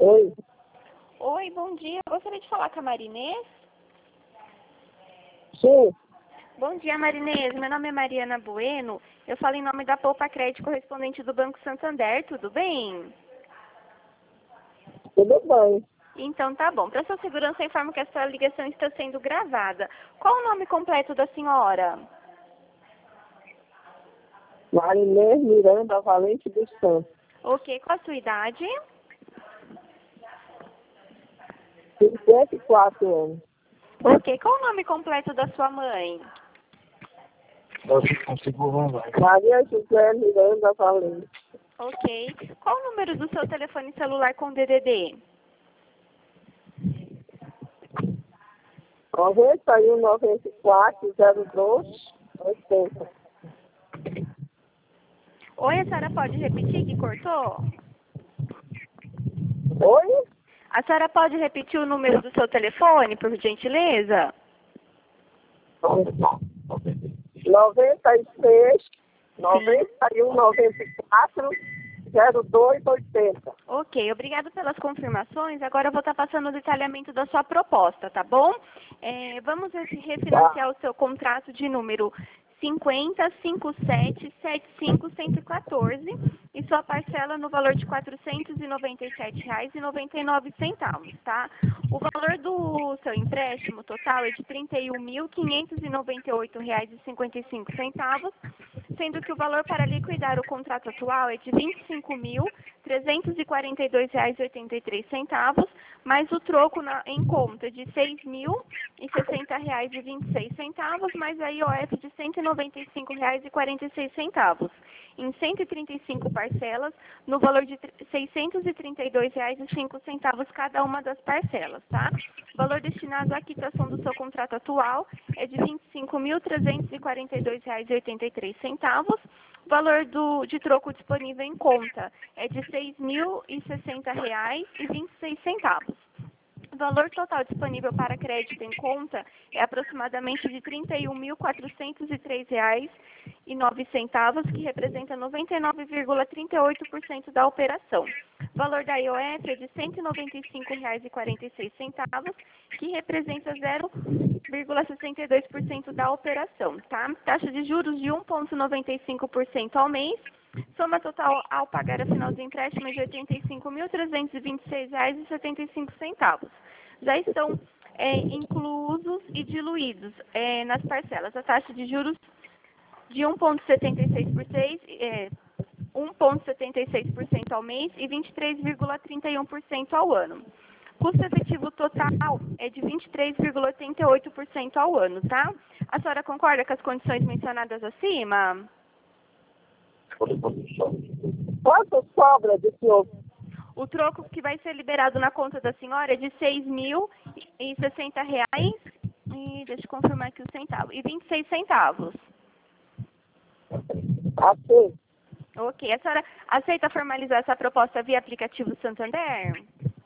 Oi, Oi, bom dia. Eu gostaria de falar com a Marinês. sim, Bom dia, Marinês. Meu nome é Mariana Bueno. Eu falo em nome da Poupa Crédito, correspondente do Banco Santander. Tudo bem? tudo bem. Então tá bom. Para sua segurança, eu informo que essa ligação está sendo gravada. Qual o nome completo da senhora? Marinês Miranda Valente dos Santos, Ok, qual a sua idade? 54 anos. Ok, qual o nome completo da sua mãe? Maria José Miranda Valente, Ok. Qual o número do seu telefone celular com DDD? 91 94 02 80. Oi, a senhora pode repetir que cortou? Oi? A senhora pode repetir o número do seu telefone, por gentileza? 96 91 94 02 80. Ok, obrigado pelas confirmações. Agora eu vou estar passando o detalhamento da sua proposta, tá bom? Vamos refinanciar o seu contrato de número 505775-114 e sua parcela no valor de R$ 497,99, tá? O valor do seu empréstimo total é de R$ 31.598,55, sendo que o valor para liquidar o contrato atual é de R$ 25.342,83, mais o troco em conta de R$ 6.060,26, mais a IOF de R$ 195,46, em 135 parcelas, no valor de R$ 632,05 cada uma das parcelas, tá? O valor destinado à quitação do seu contrato atual é de R$ 25.342,83. O valor de troco disponível em conta é de R$ 6.060,26. O valor total disponível para crédito em conta é aproximadamente de R$ 31.403,09, que representa 99,38% da operação. O valor da IOF é de R$ 195,46, que representa 0,62% da operação, tá? Taxa de juros de 1,95% ao mês. Soma total ao pagar a final do empréstimo é de R$ 85.326,75. Já estão inclusos e diluídos nas parcelas a taxa de juros de 1,76% ao mês e 23,31% ao ano. Custo efetivo total é de 23,88% ao ano, tá? A senhora concorda com as condições mencionadas acima? Quanto sobra de senhor? O troco que vai ser liberado na conta da senhora é de R$ 6.060 e deixa eu confirmar aqui o centavo, e 26 centavos. Assim, Ok. A senhora aceita formalizar essa proposta via aplicativo Santander?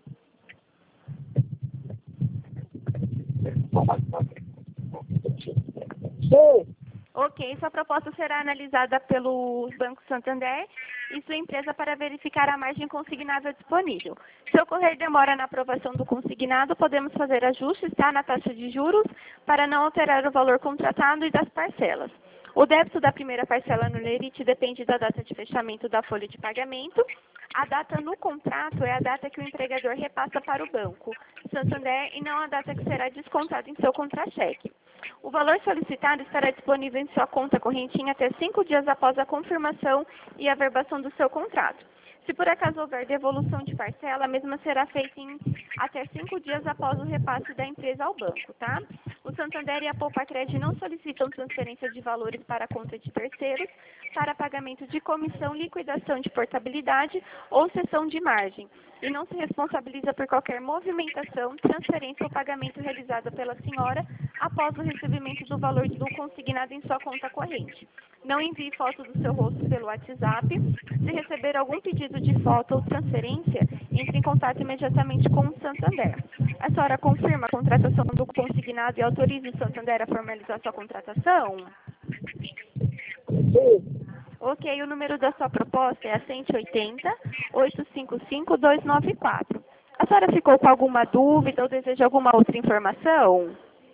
sim, Ok. Sua proposta será analisada pelo Banco Santander e sua empresa para verificar a margem consignável disponível. Se ocorrer demora na aprovação do consignado, podemos fazer ajustes, tá, na taxa de juros para não alterar o valor contratado e das parcelas. O débito da primeira parcela no Lerite depende da data de fechamento da folha de pagamento. A data no contrato é a data que o empregador repassa para o banco Santander e não a data que será descontada em seu contra-cheque. O valor solicitado estará disponível em sua conta corrente em até 5 dias após a confirmação e averbação do seu contrato. Se por acaso houver devolução de parcela, a mesma será feita em até 5 dias após o repasse da empresa ao banco, tá? O Santander e a Poupa Crédito não solicitam transferência de valores para a conta de terceiros para pagamento de comissão, liquidação de portabilidade ou cessão de margem e não se responsabiliza por qualquer movimentação, transferência ou pagamento realizado pela senhora após o recebimento do valor do consignado em sua conta corrente. Não envie foto do seu rosto pelo WhatsApp. Se receber algum pedido de foto ou transferência, entre em contato imediatamente com o Santander. A senhora confirma a contratação do consignado e autoriza o Santander a formalizar sua contratação? sim, Ok, o número da sua proposta é a 180-855-294. A senhora ficou com alguma dúvida ou deseja alguma outra informação?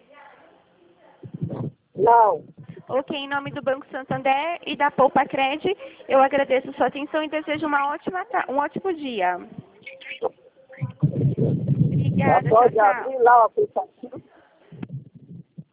Não. Ok, em nome do Banco Santander e da Poupa Cred, eu agradeço sua atenção e desejo um ótimo dia. Já Obrigada, tchau, pode tchau. abrir lá o aplicativo.